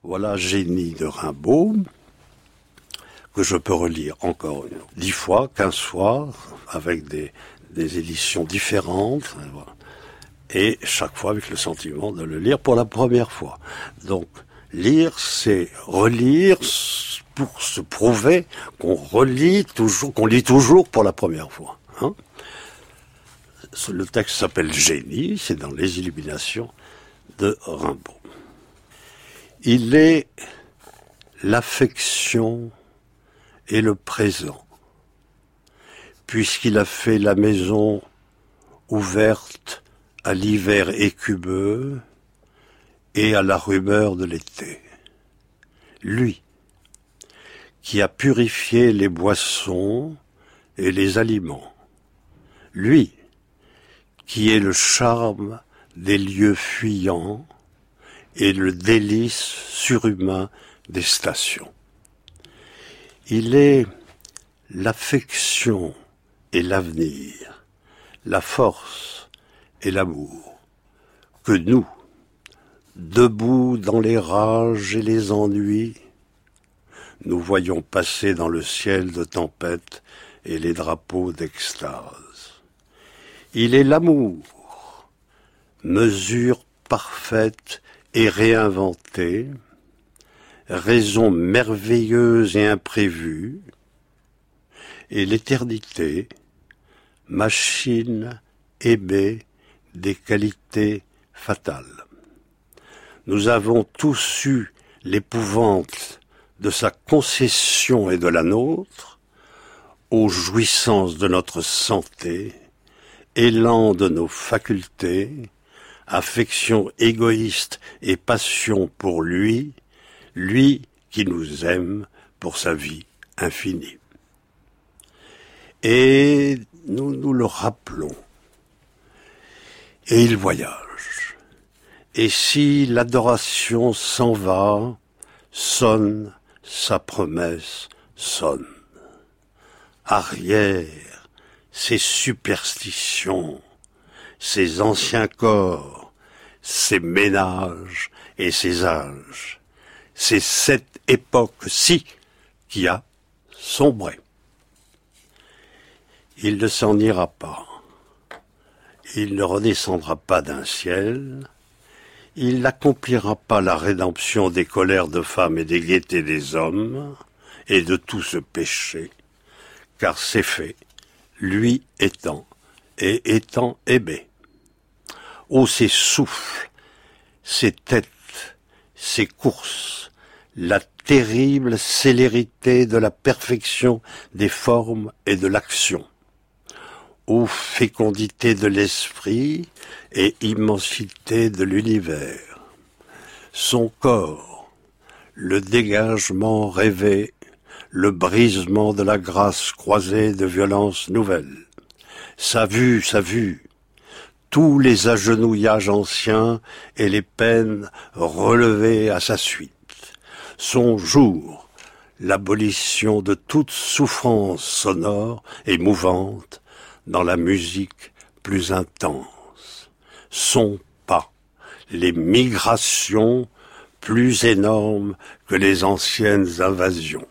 Voilà Génie de Rimbaud, que je peux relire encore 10 fois, 15 fois, avec des éditions différentes, et chaque fois avec le sentiment de le lire pour la première fois. Donc, lire, c'est relire pour se prouver qu'on lit toujours pour la première fois. Hein. Le texte s'appelle Génie, c'est dans Les Illuminations de Rimbaud. Il est l'affection et le présent, puisqu'il a fait la maison ouverte à l'hiver écumeux et à la rumeur de l'été. Lui, qui a purifié les boissons et les aliments. Lui, qui est le charme des lieux fuyants et le délice surhumain des stations. Il est l'affection et l'avenir, la force et l'amour, que nous, debout dans les rages et les ennuis, nous voyons passer dans le ciel de tempête et les drapeaux d'extase. Il est l'amour, mesure parfaite et réinventée, raison merveilleuse et imprévue, et l'éternité, machine aimée des qualités fatales. Nous avons tous eu l'épouvante de sa concession et de la nôtre, aux jouissances de notre santé, élan de nos facultés, affection égoïste et passion pour lui, lui qui nous aime pour sa vie infinie. Et nous nous le rappelons. Et il voyage. Et si l'adoration s'en va, sonne, sa promesse sonne. Arrière, ses superstitions, ses anciens corps, ses ménages et ses âges. C'est cette époque-ci qui a sombré. Il ne s'en ira pas. Il ne redescendra pas d'un ciel. Il n'accomplira pas la rédemption des colères de femmes et des gaietés des hommes et de tout ce péché, car c'est fait, lui étant et étant aimé. Oh, ces souffles, ces têtes, ces courses, la terrible célérité de la perfection des formes et de l'action. Ô fécondité de l'esprit et immensité de l'univers. Son corps, le dégagement rêvé, le brisement de la grâce croisée de violences nouvelles. Sa vue, tous les agenouillages anciens et les peines relevées à sa suite. Son jour, l'abolition de toute souffrance sonore et mouvante dans la musique plus intense. Son pas, les migrations plus énormes que les anciennes invasions.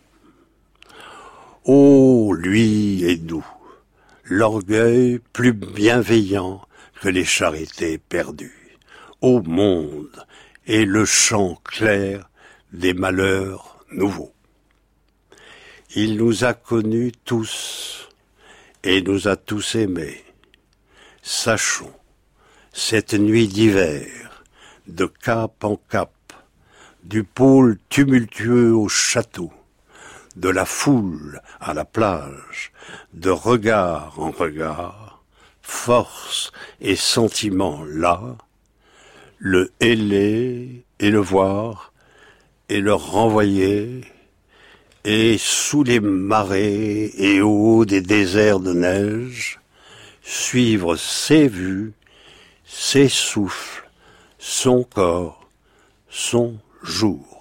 Oh, lui et nous, l'orgueil plus bienveillant que les charités perdues. Ô monde et le chant clair des malheurs nouveaux. Il nous a connus tous et nous a tous aimés. Sachons, cette nuit d'hiver, de cap en cap, du pôle tumultueux au château, de la foule à la plage, de regard en regard, force et sentiment là, le héler et le voir, et le renvoyer, et sous les marées et au haut des déserts de neige, suivre ses vues, ses souffles, son corps, son jour.